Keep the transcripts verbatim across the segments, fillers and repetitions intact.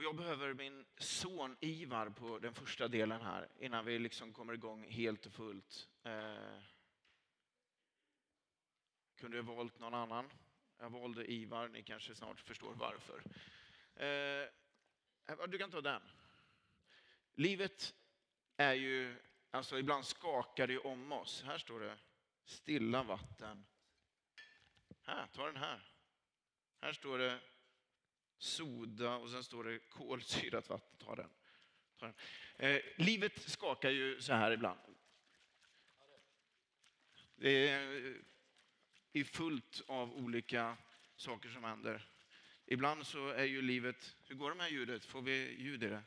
jag behöver min son Ivar på den första delen här innan vi liksom kommer igång helt och fullt. Eh, kunde jag valt någon annan? Jag valde Ivar, ni kanske snart förstår varför. Eh, du kan ta den. Livet är ju, alltså ibland skakar det om oss. Här står det stilla vatten. Här, ta den här. Här står det soda och sen står det kolsyrat vatten. Ta den. Ta den. Eh, livet skakar ju så här ibland. Det är, är fullt av olika saker som händer. Ibland så är ju livet... Hur går det med ljudet? Får vi ljud i det?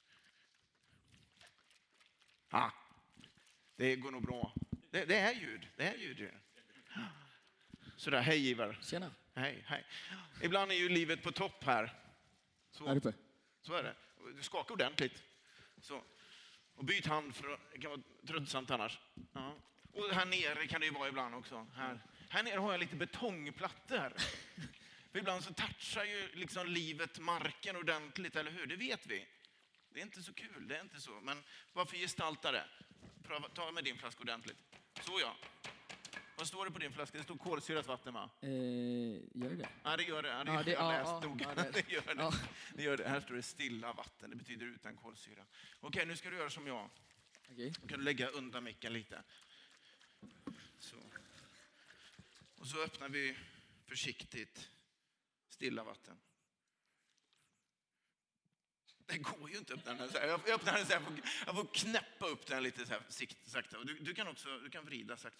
Ah, det går nog bra. Det, det är ljud. Det är ljud i det. Sådär, hej Ivar. Tjena. Hej, hej. Ibland är ju livet på topp här. Så, Här uppe. så är det. Du skakar ordentligt. Så. Och byt hand, för det kan vara tröttsamt annars. Ja. Och här nere kan det ju vara ibland också. Här, här nere har jag lite betongplattor. För ibland så touchar ju liksom livet marken ordentligt, eller hur? Det vet vi. Det är inte så kul, det är inte så. Men varför gestalta det? Pröva, ta med din flaska ordentligt. Så ja. Vad står det på din flaska? Det står kolsyrat vatten, va? Eh, gör det? Ja, det gör det. Ja, det, Ja, det- jag ja, läst ja, nog. ja, det- det, gör det. ja. det gör det. Här står det stilla vatten. Det betyder utan kolsyra. Okej, nu ska du göra som jag. Okej. Då kan du lägga undan micken lite. Så. Och så öppnar vi försiktigt stilla vatten. Det går ju inte att öppna den så här. Jag öppnar den så här. Jag får knäppa upp den lite så här sakta. Du, du kan också du kan vrida sakta.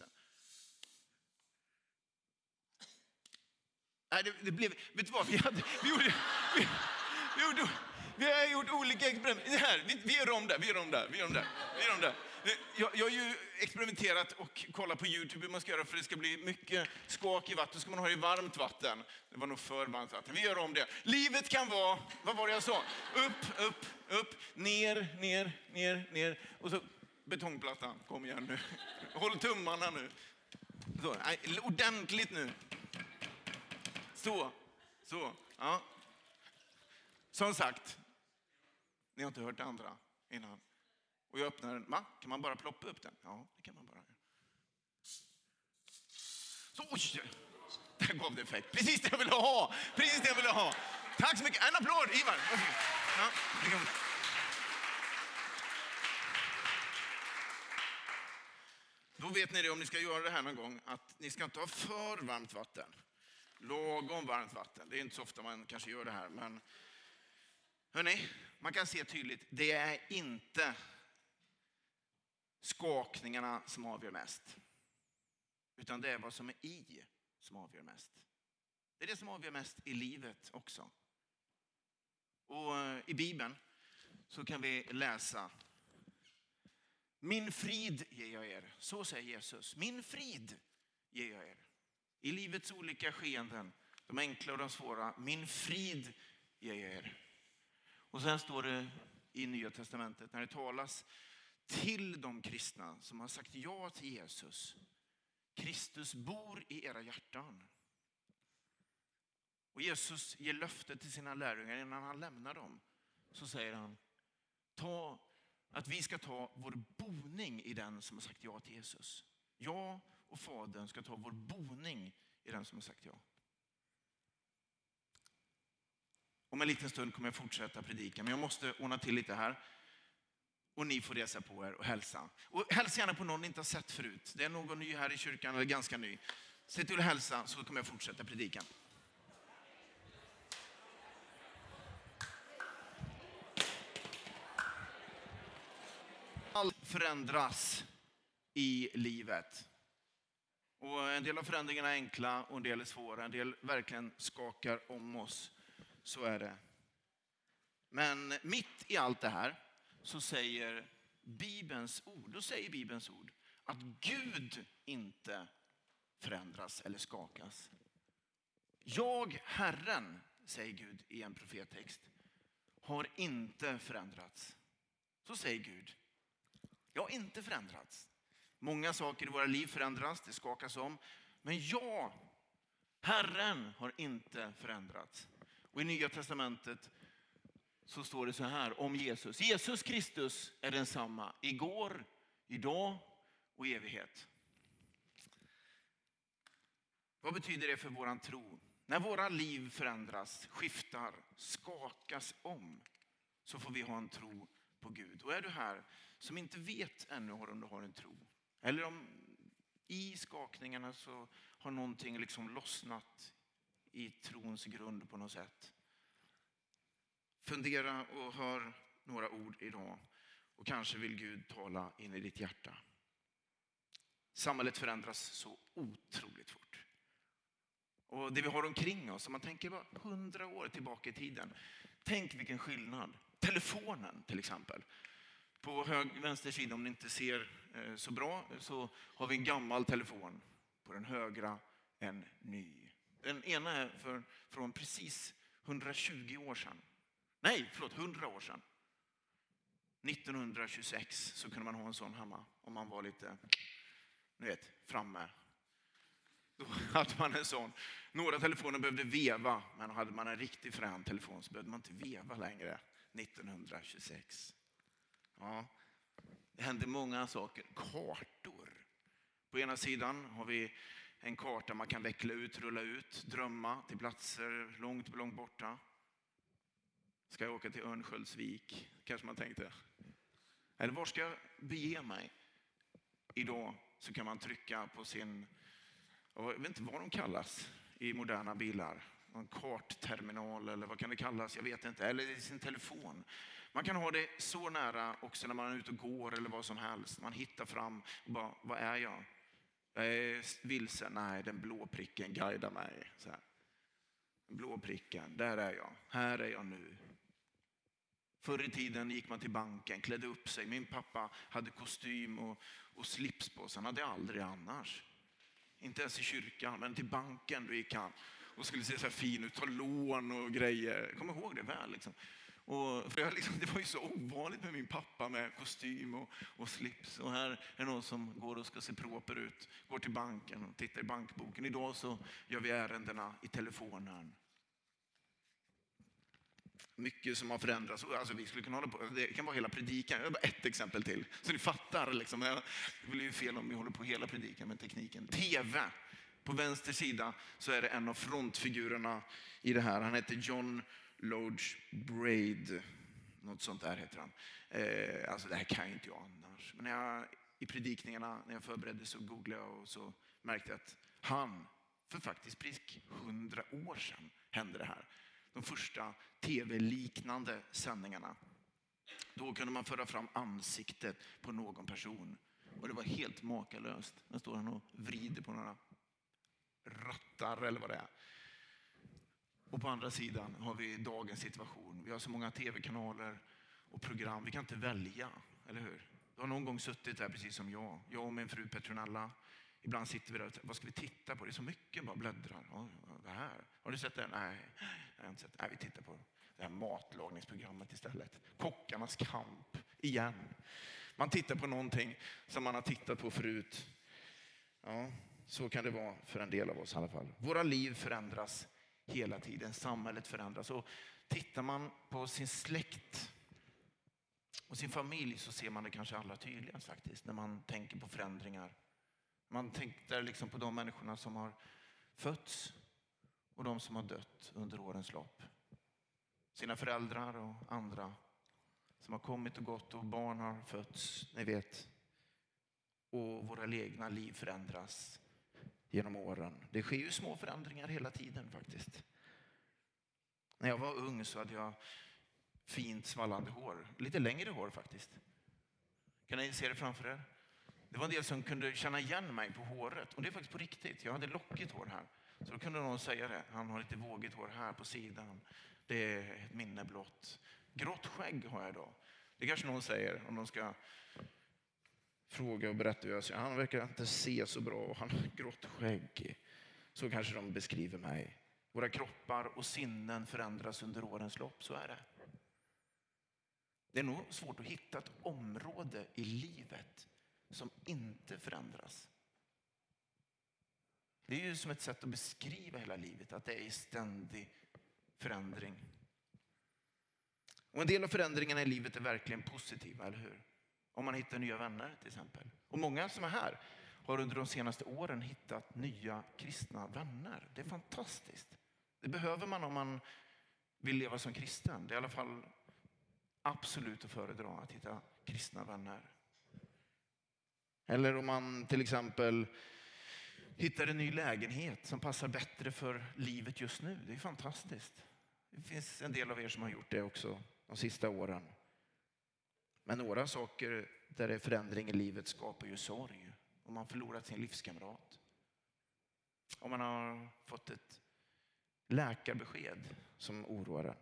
Nej, det, det blev... Vet du vad? Vi, hade, vi, gjorde, vi, vi, gjorde, vi har gjort olika experiment. Det här, vi, vi gör om det, vi gör om det, vi gör om det. Vi gör om det. Jag, jag har ju experimenterat och kollat på YouTube hur man ska göra för det ska bli mycket skak i vatten. Ska man ha det i varmt vatten. Det var nog för varmt vatten. Vi gör om det. Livet kan vara, vad var det jag sa? Upp, upp, upp, ner, ner, ner, ner. Och så betongplattan. Kom igen nu. Håll tummarna nu. Så, nej, ordentligt nu. Så, så, ja. Som sagt, ni har inte hört det andra innan. Och jag öppnar den. Va? Kan man bara ploppa upp den? Ja, det kan man bara. Så, oj! Där gav det effekt. Precis det jag ville ha! Precis det jag ville ha! Tack så mycket. En applåd, Ivar. Ja, det kan... Då vet ni det om ni ska göra det här någon gång. Att ni ska inte ha för varmt vatten. Lagom varmt vatten. Det är inte så ofta man kanske gör det här. Men hörrni, man kan se tydligt. Det är inte skakningarna som avgör mest. Utan det är vad som är i som avgör mest. Det är det som avgör mest i livet också. Och i Bibeln så kan vi läsa: min frid ger jag er. Så säger Jesus. Min frid ger jag er. I livets olika skeenden, de enkla och de svåra, min frid ger jag er. Och sen står det i Nya testamentet när det talas till de kristna som har sagt ja till Jesus. Kristus bor i era hjärtan. Och Jesus ger löfte till sina lärjungar innan han lämnar dem. Så säger han, ta, att vi ska ta vår boning i den som har sagt ja till Jesus. Jag och Fadern ska ta vår boning i den som har sagt ja. Om en liten stund kommer jag fortsätta predika, men jag måste ordna till lite här. Och ni får resa på er och hälsa. Och hälsa gärna på någon ni inte har sett förut. Det är någon ny här i kyrkan eller ganska ny. Se till att hälsa så kommer jag fortsätta predikan. Allt förändras i livet. Och en del av förändringarna är enkla och en del är svåra. En del verkligen skakar om oss. Så är det. Men mitt i allt det här så säger Bibelns ord, då säger Bibelns ord att Gud inte förändras eller skakas. Jag, Herren, säger Gud i en profettext, har inte förändrats. Så säger Gud. Jag har inte förändrats. Många saker i våra liv förändras, det skakas om. Men jag, Herren, har inte förändrats. Och i Nya testamentet så står det så här om Jesus. Jesus Kristus är densamma igår, idag och i evighet. Vad betyder det för våran tro? När våra liv förändras, skiftar, skakas om, så får vi ha en tro på Gud. Och är du här som inte vet ännu om du har en tro, eller om i skakningarna så har någonting liksom lossnat i trons grund på något sätt. Fundera och hör några ord idag, och kanske vill Gud tala in i ditt hjärta. Samhället förändras så otroligt fort. Och det vi har omkring oss, om man tänker bara hundra år tillbaka i tiden. Tänk vilken skillnad. Telefonen till exempel. På hög, vänster sida, om ni inte ser eh, så bra, så har vi en gammal telefon. På den högra en ny. Den ena är för, från precis hundratjugo år sedan. Nej, förlåt, hundra år sedan. nittonhundratjugosex så kunde man ha en sån hemma om man var lite, ni vet, framme. Då hade man en sån. Några telefoner behövde veva, men hade man en riktigt frän telefon så behövde man inte veva längre. nittonhundratjugosex. Ja, det hände många saker. Kartor. På ena sidan har vi en karta man kan veckla ut, rulla ut, drömma till platser långt, långt borta. Ska jag åka till Örnsköldsvik? Kanske man tänkte. Eller var ska jag bege mig? Idag så kan man trycka på sin, jag vet inte vad de kallas i moderna bilar. En kartterminal eller vad kan det kallas? Jag vet inte. Eller i sin telefon. Man kan ha det så nära också när man är ute och går eller vad som helst. Man hittar fram och bara, vad är jag? Jag är vilse. Nej, den blå pricken guidar mig. Så här. Den blå pricken, där är jag. Här är jag nu. Förr i tiden gick man till banken, klädde upp sig. Min pappa hade kostym och, och slips på sig. Han hade aldrig annars. Inte ens i kyrkan, men till banken då gick han. Och skulle se så här fin ut, ta lån och grejer. Jag kommer ihåg det väl liksom. Och för jag, liksom, det var ju så ovanligt med min pappa med kostym och, och slips. Och här är någon som går och ska se proper ut. Går till banken och tittar i bankboken. Idag så gör vi ärendena i telefonen. Mycket som har förändrats. Alltså vi skulle kunna hålla på. Det kan vara hela predikan. Jag har bara ett exempel till. Så ni fattar liksom. Det blir ju fel om vi håller på hela predikan med tekniken. T V. På vänster sida så är det en av frontfigurerna i det här. Han heter John Lodge Braid. Något sånt där heter han. Eh, alltså det här kan ju inte jag annars. Men när jag, i predikningarna, när jag förberedde så googlade jag och så märkte jag att han, för faktiskt prick hundra år sedan hände det här. De första tv-liknande sändningarna. Då kunde man föra fram ansiktet på någon person. Och det var helt makalöst. Där står han och vrider på några rattar eller vad det är. Och på andra sidan har vi dagens situation. Vi har så många tv-kanaler och program. Vi kan inte välja, eller hur? Du har någon gång suttit där precis som jag. Jag och min fru Petronella. Ibland sitter vi där och vad ska vi titta på? Det är så mycket, bara bläddrar. Ja, det här. Har du sett det? Nej, jag har inte sett det. Nej, vi tittar på det här matlagningsprogrammet istället. Kockarnas kamp, igen. Man tittar på någonting som man har tittat på förut. Ja, så kan det vara för en del av oss i alla fall. Våra liv förändras hela tiden. Samhället förändras. Och tittar man på sin släkt och sin familj så ser man det kanske allra tydligast faktiskt. När man tänker på förändringar. Man tänker liksom på de människorna som har fötts och de som har dött under årens lopp. Sina föräldrar och andra som har kommit och gått och barn har fötts, ni vet. Och våra egna liv förändras genom åren. Det sker ju små förändringar hela tiden faktiskt. När jag var ung så hade jag fint svallande hår. Lite längre hår faktiskt. Kan ni se det framför er? Det var en del som kunde känna igen mig på håret. Och det är faktiskt på riktigt. Jag hade lockigt hår här. Så då kunde någon säga det. Han har lite vågigt hår här på sidan. Det är ett minne blott. Grått skägg har jag då. Det kanske någon säger om de ska fråga och berätta. Jag säger, han verkar inte se så bra. Han har grått skägg. Så kanske de beskriver mig. Våra kroppar och sinnen förändras under årens lopp. Så är det. Det är nog svårt att hitta ett område i livet som inte förändras. Det är ju som ett sätt att beskriva hela livet. Att det är i ständig förändring. Och en del av förändringarna i livet är verkligen positiva, eller hur? Om man hittar nya vänner till exempel. Och många som är här har under de senaste åren hittat nya kristna vänner. Det är fantastiskt. Det behöver man om man vill leva som kristen. Det är i alla fall absolut att föredra att hitta kristna vänner. Eller om man till exempel hittar en ny lägenhet som passar bättre för livet just nu. Det är fantastiskt. Det finns en del av er som har gjort det också de sista åren. Men några saker där det är förändring i livet skapar ju sorg. Om man förlorat sin livskamrat. Om man har fått ett läkarbesked som oroar en.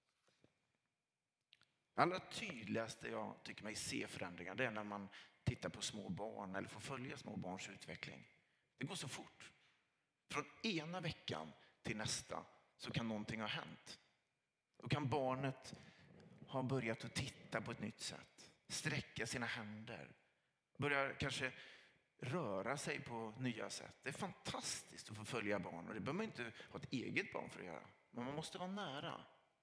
Allra tydligaste jag tycker mig se förändringar, det är när man tittar på små barn eller får följa små barns utveckling. Det går så fort. Från ena veckan till nästa så kan någonting ha hänt. Då kan barnet ha börjat att titta på ett nytt sätt. Sträcka sina händer. Börja kanske röra sig på nya sätt. Det är fantastiskt att få följa barn. Och det behöver man inte ha ett eget barn för att göra. Men man måste vara nära.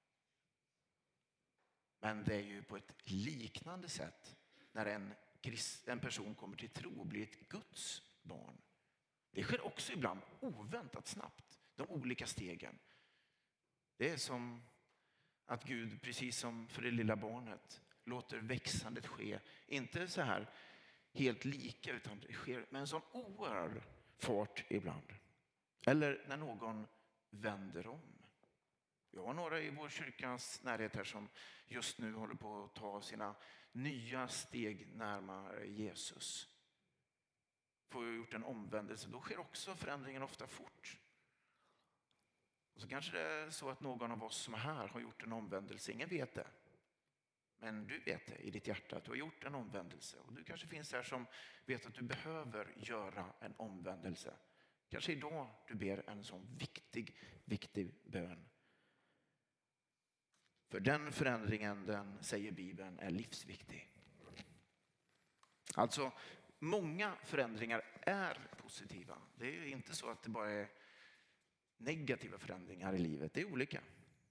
Men det är ju på ett liknande sätt när en, en person kommer till tro och blir ett Guds barn. Det sker också ibland oväntat snabbt. De olika stegen. Det är som att Gud, precis som för det lilla barnet, låter växandet ske. Inte så här helt lika, utan det sker med en sån oerhörd fart ibland. Eller när någon vänder om. Jag har några i vår kyrkans närhet här som just nu håller på att ta sina nya steg närmare Jesus. Får jag gjort en omvändelse, då sker också förändringen ofta fort. Och så kanske det är så att någon av oss som är här har gjort en omvändelse. Ingen vet det. Men du vet det i ditt hjärta att du har gjort en omvändelse. Och du kanske finns här som vet att du behöver göra en omvändelse. Kanske idag du ber en sån viktig, viktig bön. För den förändringen, den säger Bibeln, är livsviktig. Alltså, många förändringar är positiva. Det är ju inte så att det bara är negativa förändringar i livet. Det är olika.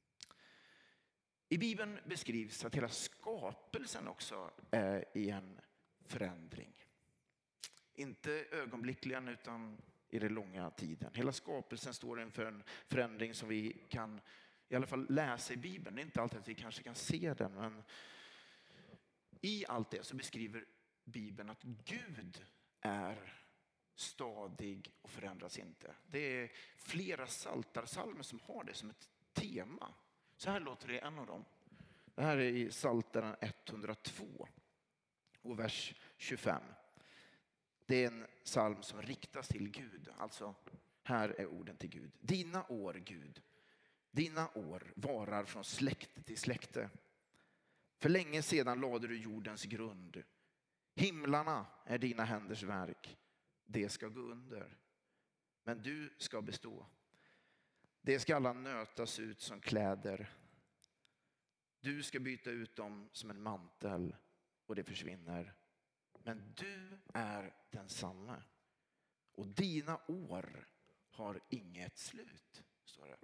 I Bibeln beskrivs att hela skapelsen också är i en förändring. Inte ögonblickligen utan i den långa tiden. Hela skapelsen står inför en förändring som vi kan i alla fall läsa i Bibeln. Det är inte alltid att vi kanske kan se den, men i allt det så beskriver Bibeln att Gud är stadig och förändras inte. Det är flera psaltarpsalmer som har det som ett tema. Så här låter det en av dem. Det här är i Psaltaren etthundratvå och vers tjugofem. Det är en psalm som riktas till Gud. Alltså, här är orden till Gud. Dina år, Gud. Dina år varar från släkte till släkte. För länge sedan lade du jordens grund. Himlarna är dina händers verk. Det ska gå under. Men du ska bestå. Det ska alla nötas ut som kläder. Du ska byta ut dem som en mantel och det försvinner. Men du är densamma. Och dina år har inget slut, står det.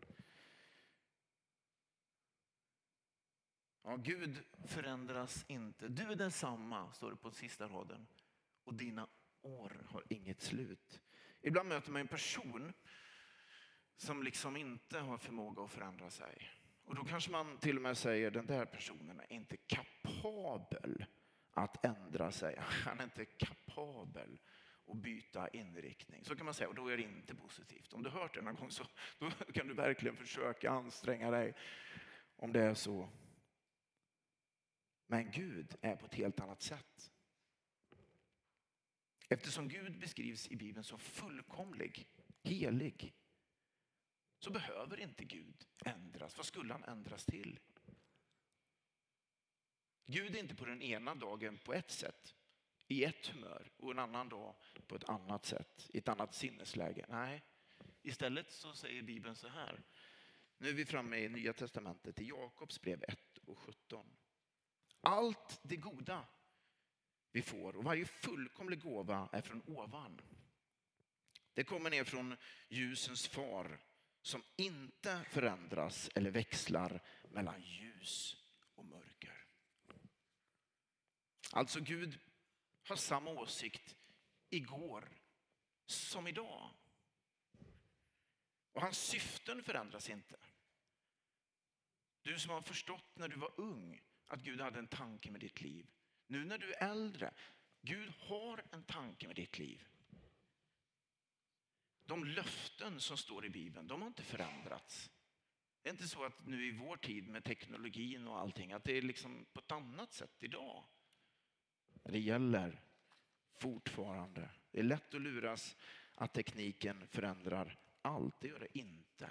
Ja, Gud förändras inte. Du är densamma, står det på sista raden. Och dina år har inget slut. Ibland möter man en person som liksom inte har förmåga att förändra sig. Och då kanske man till och med säger den där personen är inte kapabel att ändra sig. Han är inte kapabel att byta inriktning. Så kan man säga, och då är det inte positivt. Om du har hört det någon gång så då kan du verkligen försöka anstränga dig om det är så. Men Gud är på ett helt annat sätt. Eftersom Gud beskrivs i Bibeln som fullkomlig, helig, så behöver inte Gud ändras. Vad skulle han ändras till? Gud är inte på den ena dagen på ett sätt, i ett humör, och en annan dag på ett annat sätt, i ett annat sinnesläge. Nej, istället så säger Bibeln så här. Nu är vi framme i Nya testamentet, i Jakobs brev ett och sjutton. Allt det goda vi får och varje fullkomlig gåva är från ovan. Det kommer ner från ljusens far som inte förändras eller växlar mellan ljus och mörker. Alltså Gud har samma åsikt igår som idag. Och hans syften förändras inte. Du som har förstått när du var ung att Gud hade en tanke med ditt liv. Nu när du är äldre, Gud har en tanke med ditt liv. De löften som står i Bibeln, de har inte förändrats. Det är inte så att nu i vår tid med teknologin och allting, att det är liksom på ett annat sätt idag. Det gäller fortfarande. Det är lätt att luras att tekniken förändrar allt. Det gör det inte.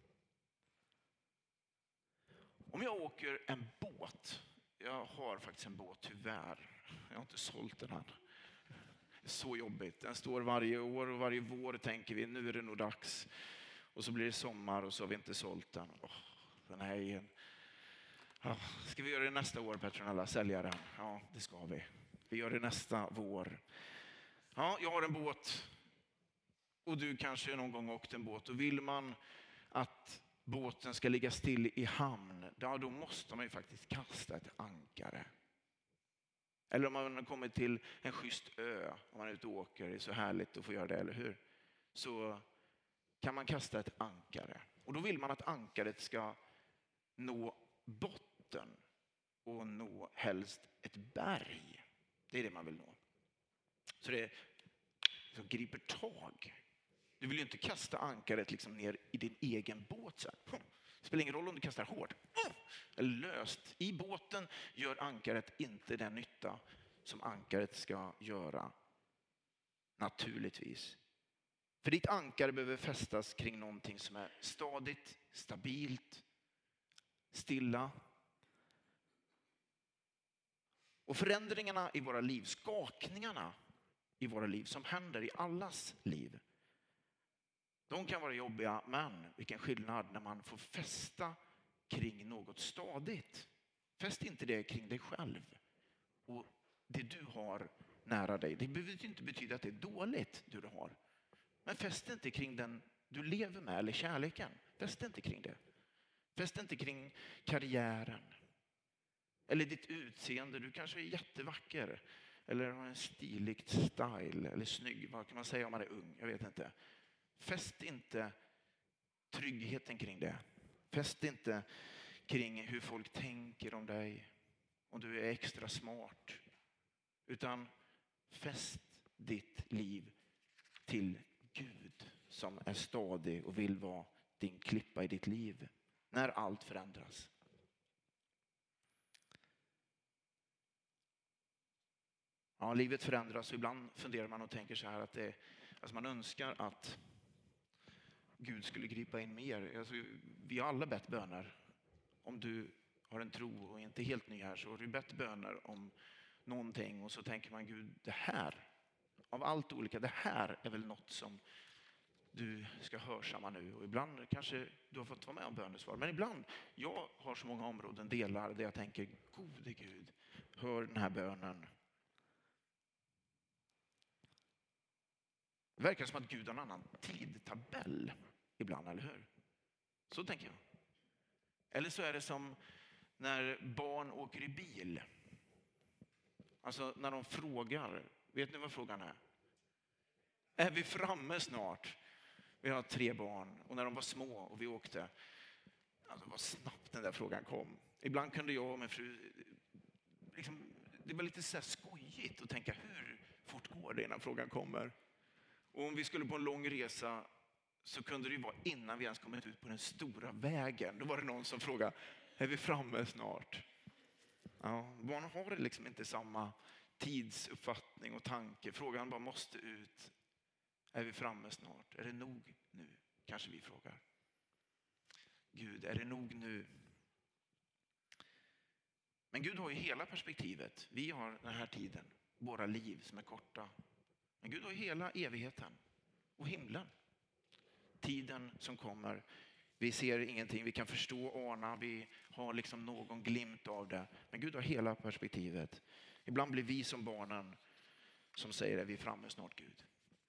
Om jag åker en båt, jag har faktiskt en båt tyvärr, jag har inte sålt den än. Det är så jobbigt. Den står varje år och varje vår tänker vi nu är det nog dags. Och så blir det sommar och så har vi inte sålt den. Oh, den här är en... oh, ska vi göra det nästa år, Petronella? Sälja den? Ja, det ska vi. Vi gör det nästa vår. Ja, jag har en båt. Och du kanske någon gång åkt en båt. Och vill man att båten ska ligga still i hamn, ja, då måste man ju faktiskt kasta ett ankare. Eller om man kommer till en schysst ö, om man är ute och åker, det är så härligt att få göra det, eller hur? Så kan man kasta ett ankare. Och då vill man att ankaret ska nå botten och nå helst ett berg. Det är det man vill nå. Så det som griper tag. Du vill ju inte kasta ankaret liksom ner i din egen båt. Så här. Det spelar ingen roll om du kastar hårt eller löst. I båten gör ankaret inte den nytta som ankaret ska göra. Naturligtvis. För ditt ankare behöver fästas kring någonting som är stadigt, stabilt, stilla. Och förändringarna i våra liv, skakningarna i våra liv som händer i allas liv, de kan vara jobbiga, men vilken skillnad när man får fästa kring något stadigt. Fäst inte det kring dig själv och det du har nära dig. Det behöver inte betyda att det är dåligt det du har. Men fäst inte kring den du lever med eller kärleken. Fäst inte kring det. Fäst inte kring karriären. Eller ditt utseende. Du kanske är jättevacker. Eller har en stiligt style. Eller snygg. Vad kan man säga om man är ung? Jag vet inte. Fäst inte tryggheten kring det. Fäst inte kring hur folk tänker om dig. Om du är extra smart. Utan fäst ditt liv till Gud som är stadig och vill vara din klippa i ditt liv när allt förändras. Ja, livet förändras och ibland funderar man och tänker så här att det, alltså man önskar att Gud skulle gripa in mer. Alltså, vi har alla bett böner. Om du har en tro och inte helt ny här så har du bett böner om någonting och så tänker man Gud, det här av allt olika, det här är väl något som du ska hörsamma nu. Och ibland kanske du har fått vara med om bönesvar. Men ibland, jag har så många områden, delar där jag tänker, gode Gud, hör den här bönen. Det verkar som att Gud har en annan tidtabell ibland, eller hur? Så tänker jag. Eller så är det som när barn åker i bil. Alltså när de frågar, vet ni vad frågan är? Är vi framme snart? Vi har tre barn och när de var små och vi åkte, alltså vad snabbt den där frågan kom. Ibland kunde jag och min fru, liksom, det var lite så här skojigt att tänka hur fort går det innan frågan kommer. Och om vi skulle på en lång resa så kunde det ju vara innan vi ens kommit ut på den stora vägen. Då var det någon som frågade, är vi framme snart? Ja, barn har liksom inte samma tidsuppfattning och tanke. Frågan bara måste ut. Är vi framme snart? Är det nog nu? Kanske vi frågar. Gud, är det nog nu? Men Gud har ju hela perspektivet. Vi har den här tiden, våra liv som är korta. Men Gud har ju hela evigheten och himlen. Tiden som kommer. Vi ser ingenting, vi kan förstå, ana, vi har liksom någon glimt av det. Men Gud har hela perspektivet. Ibland blir vi som barnen som säger att vi är framme snart, Gud.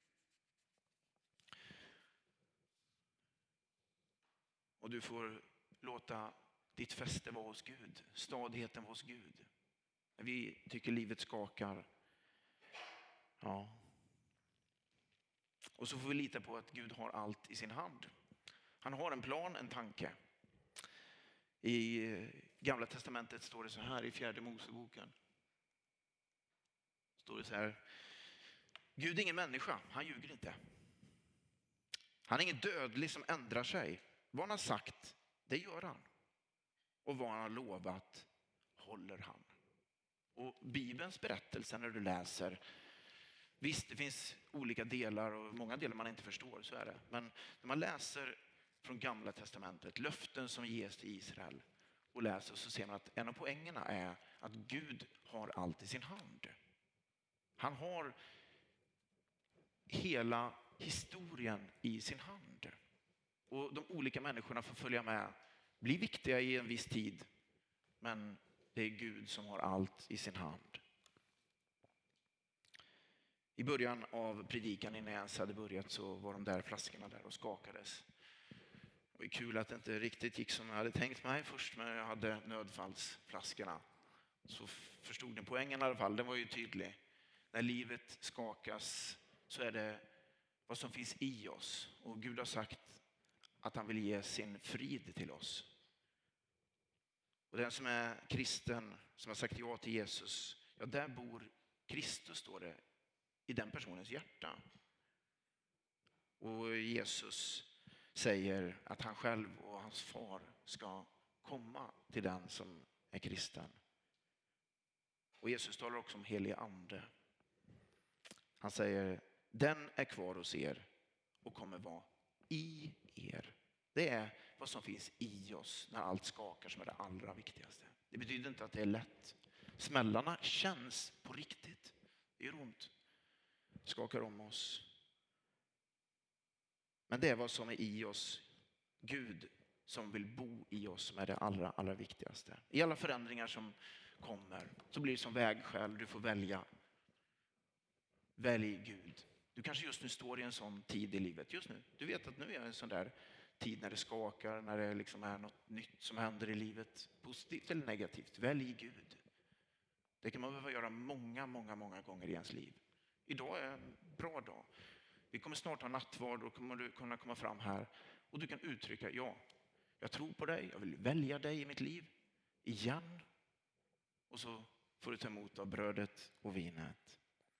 Och du får låta ditt fäste vara hos Gud. Stadigheten vara hos Gud. När vi tycker livet skakar. Ja. Och så får vi lita på att Gud har allt i sin hand. Han har en plan, en tanke. I Gamla testamentet står det så här i fjärde Moseboken. Står det så här. Gud är ingen människa, han ljuger inte. Han är ingen dödlig som ändrar sig. Vad han har sagt, det gör han. Och vad han har lovat, håller han. Och Bibelns berättelse när du läser, visst det finns olika delar och många delar man inte förstår, så är det. Men när man läser från Gamla testamentet, löften som ges till Israel och läser, så ser man att en av poängerna är att Gud har allt i sin hand. Han har hela historien i sin hand. Och de olika människorna får följa med, bli viktiga i en viss tid. Men det är Gud som har allt i sin hand. I början av predikan innan jag ens hade börjat så var de där flaskorna där och skakades. Det var kul att det inte riktigt gick som jag hade tänkt mig först, men jag hade nödfallsflaskorna. Så förstod ni poängen i alla fall, den var ju tydlig. När livet skakas så är det vad som finns i oss. Och Gud har sagt att han vill ge sin frid till oss. Och den som är kristen, som har sagt ja till Jesus, ja där bor Kristus, står det, i den personens hjärta. Och Jesus säger att han själv och hans far ska komma till den som är kristen. Och Jesus talar också om helig ande. Han säger, den är kvar hos er och kommer vara i er. Det är vad som finns i oss när allt skakar som är det allra viktigaste. Det betyder inte att det är lätt. Smällarna känns på riktigt. Det gör ont. Skakar om oss. Men det är vad som är i oss. Gud som vill bo i oss som är det allra, allra viktigaste. I alla förändringar som kommer så blir det som vägskäl. Du får välja. Välj Gud. Du kanske just nu står i en sån tid i livet. Just nu. Du vet att nu är en sån där tid när det skakar, när det liksom är något nytt som händer i livet. Positivt eller negativt. Välj Gud. Det kan man behöva göra många, många, många gånger i ens liv. Idag är en bra dag. Vi kommer snart ha nattvard och kommer du kunna komma fram här. Och du kan uttrycka, ja, jag tror på dig. Jag vill välja dig i mitt liv. Igen. Och så får du ta emot av brödet och vinet.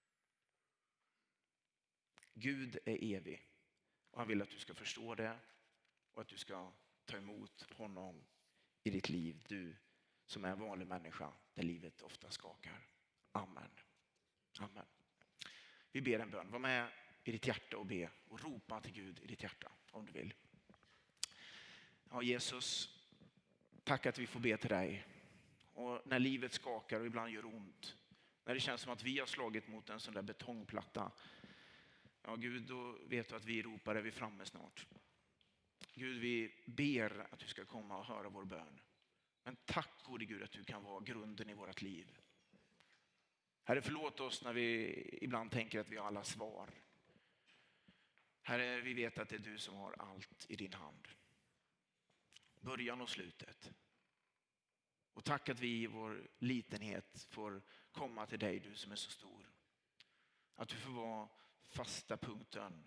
Gud är evig. Och han vill att du ska förstå det. Och att du ska ta emot honom i ditt liv. Du som är en vanlig människa där livet ofta skakar. Amen. Amen. Vi ber en bön. Var med i ditt hjärta och be. Och ropa till Gud i ditt hjärta om du vill. Ja, Jesus, tack att vi får be till dig. Och när livet skakar och ibland gör ont. När det känns som att vi har slagit mot en sån där betongplatta. Ja, Gud, då vet du att vi ropar, är vi framme snart. Gud, vi ber att du ska komma och höra vår bön. Men tack gode Gud att du kan vara grunden i vårt liv. Herre, förlåt oss när vi ibland tänker att vi har alla svar. Herre, vi vet att det är du som har allt i din hand. Början och slutet. Och tack att vi i vår litenhet får komma till dig, du som är så stor. Att du får vara fasta punkten.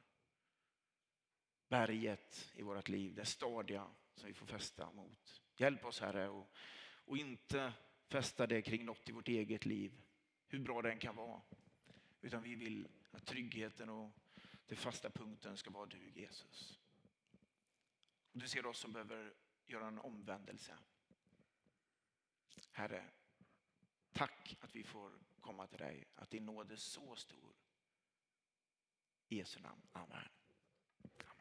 Berget i vårt liv, det stadiga som vi får fästa mot. Hjälp oss, Herre, och, och inte fästa det kring något i vårt eget liv. Hur bra den kan vara. Utan vi vill att tryggheten och den fasta punkten ska vara du, Jesus. Och du ser oss som behöver göra en omvändelse. Herre, tack att vi får komma till dig. Att din nåd är så stor. I Jesu namn. Amen.